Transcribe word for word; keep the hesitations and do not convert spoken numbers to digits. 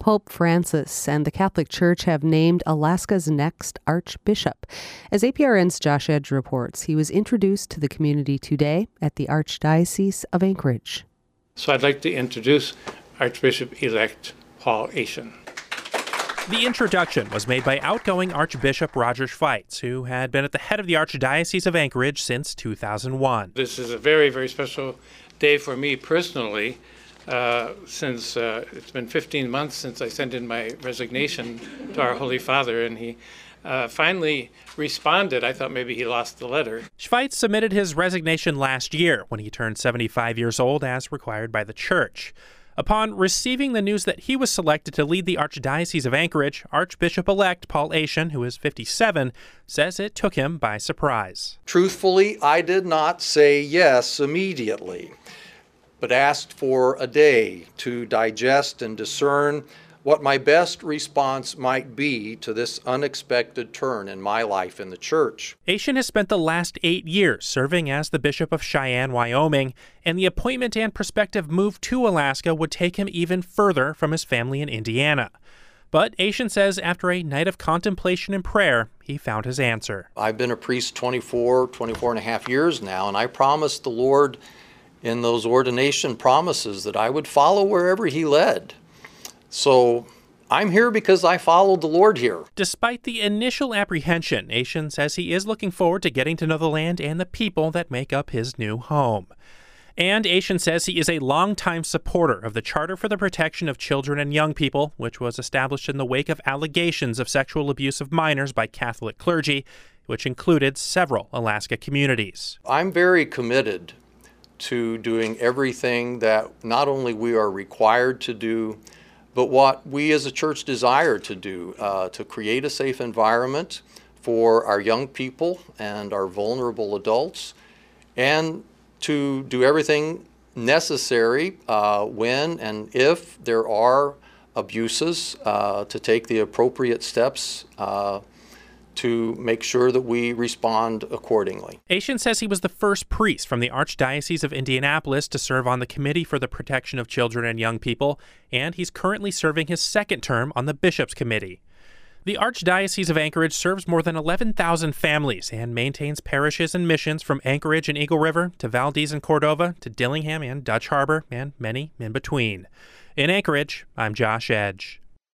Pope Francis and the Catholic Church have named Alaska's next archbishop. As A P R N's Josh Edge reports, he was introduced to the community today at the Archdiocese of Anchorage. So I'd like to introduce Archbishop-elect Paul Aishin. The introduction was made by outgoing Archbishop Roger Schweitz, who had been at the head of the Archdiocese of Anchorage since two thousand one. This is a very, very special day for me personally, uh, since uh, it's been fifteen months since I sent in my resignation to our Holy Father, and he uh, finally responded. I thought maybe he lost the letter. Schweitz submitted his resignation last year when he turned seventy-five years old, as required by the Church. Upon receiving the news that he was selected to lead the Archdiocese of Anchorage, Archbishop-elect Paul Aishin, who is fifty-seven, says it took him by surprise. Truthfully, I did not say yes immediately, but asked for a day to digest and discern what my best response might be to this unexpected turn in my life in the Church. Aishin has spent the last eight years serving as the Bishop of Cheyenne, Wyoming, and the appointment and prospective move to Alaska would take him even further from his family in Indiana. But Aishin says after a night of contemplation and prayer, he found his answer. I've been a priest twenty-four, twenty-four and a half years now, and I promised the Lord in those ordination promises that I would follow wherever he led. So I'm here because I followed the Lord here. Despite the initial apprehension, Aishin says he is looking forward to getting to know the land and the people that make up his new home. And Aishin says he is a longtime supporter of the Charter for the Protection of Children and Young People, which was established in the wake of allegations of sexual abuse of minors by Catholic clergy, which included several Alaska communities. I'm very committed to doing everything that not only we are required to do, but what we as a church desire to do, uh, to create a safe environment for our young people and our vulnerable adults, and to do everything necessary uh, when and if there are abuses, uh, to take the appropriate steps uh, to make sure that we respond accordingly. Aishin says he was the first priest from the Archdiocese of Indianapolis to serve on the Committee for the Protection of Children and Young People, and he's currently serving his second term on the Bishops' Committee. The Archdiocese of Anchorage serves more than eleven thousand families and maintains parishes and missions from Anchorage and Eagle River to Valdez and Cordova to Dillingham and Dutch Harbor and many in between. In Anchorage, I'm Josh Edge.